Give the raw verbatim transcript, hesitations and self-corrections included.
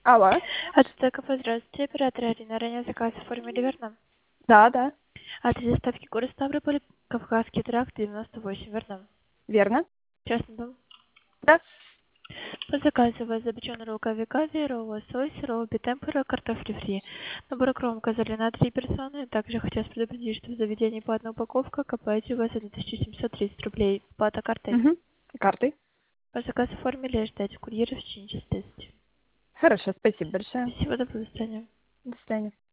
Алло. Отсюда кафе, здравствуйте. Оператор Арина. Ранее заказ оформили, верно? Да, да, Адрес доставки город Ставрополь, Кавказский тракт, девяносто восемь, верно? верно. Частный дом. Да. По заказу у вас запеченный ролл кави-кави, ролл лосось, ролл битемпера, картофель фри. Набор кром указали на три персоны. Также хотелось предупредить, что в заведении по одной упаковка копаете у вас одна тысяча семьсот тридцать рублей. Плата картой. Угу. Картой. По заказу оформили, ждать курьера в течение часа десять. Хорошо, спасибо большое. Спасибо, до свидания. До свидания.